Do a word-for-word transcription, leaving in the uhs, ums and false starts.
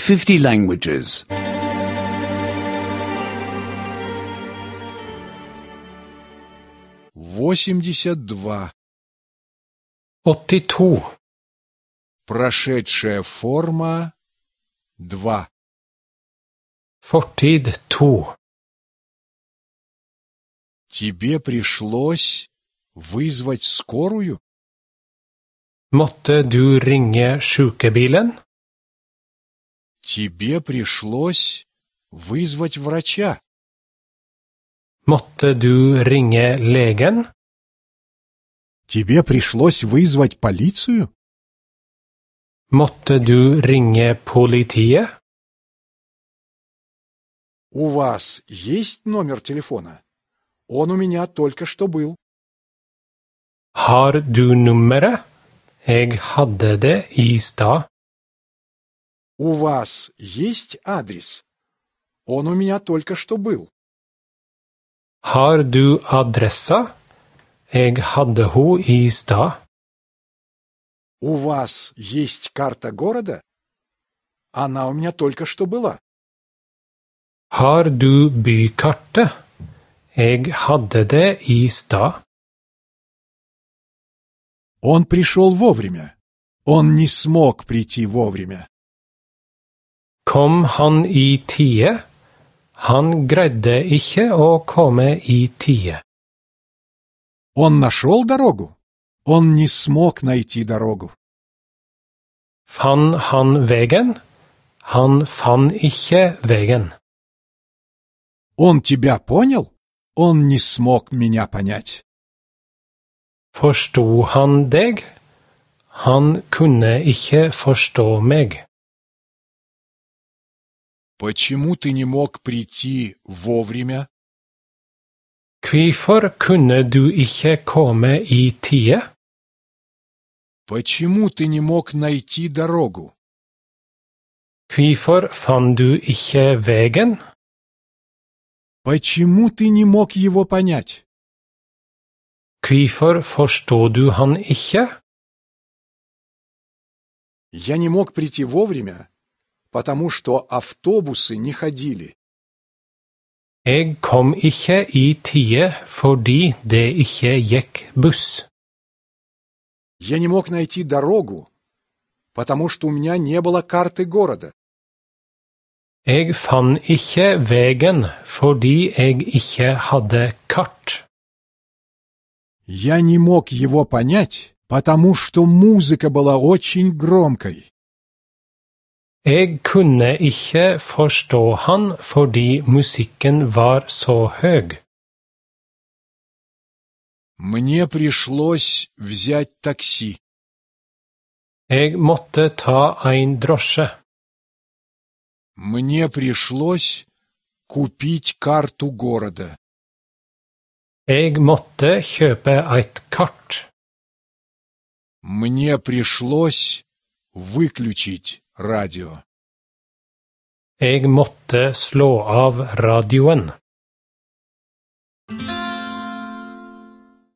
fifty languages. восемьдесят два. åttiotvå. Прошедшая форма два. Fortid två. Тебе пришлось вызвать скорую? Måtte du ringe sjukebilen? Тебе пришлось вызвать врача? Måtte du ringe legen? Тебе пришлось вызвать полицию? Måtte du ringe politiet? У вас есть номер телефона? Он у меня только что был. Har du nummeret? Jeg hadde det i stad. У вас есть адрес? Он у меня только что был. Har du adressa? Jeg hadde ho i stad. У вас есть карта города? Она у меня только что была. Har du bykartet? Jeg hadde det i stad. Он пришел вовремя. Он не смог прийти вовремя. Kom han i tide? Han greide ikke å komme i tide. Он нашел дорогу? Он не смог найти дорогу. Fann han vegen? Han fann ikke vegen. Он тебя понял? Он не смог меня понять. Forsto han deg? Han kunne ikke forstå meg. Почему ты не мог прийти вовремя? Hvorfor kunne du ikke komme i tide? Почему ты не мог найти дорогу? Hvorfor fann du ikke vegen? Почему ты не мог его понять? Hvorfor forstår du han ikke? Я не мог прийти вовремя, потому что автобусы не ходили. Jeg kom ikke i tide fordi det ikke gikk buss. Я не мог найти дорогу, потому что у меня не было карты города. Jeg fann ikke vegen fordi jeg ikke hadde kart. Я не мог его понять, потому что музыка была очень громкой. Jeg kunne ikke forstå han fordi musikken var så høy. Мне пришлось взять такси. Jeg måtte ta en drosje. Мне пришлось купить карту города. Jeg måtte kjøpe et kart. Мне пришлось выключить радио. Jeg måtte slå av radioen.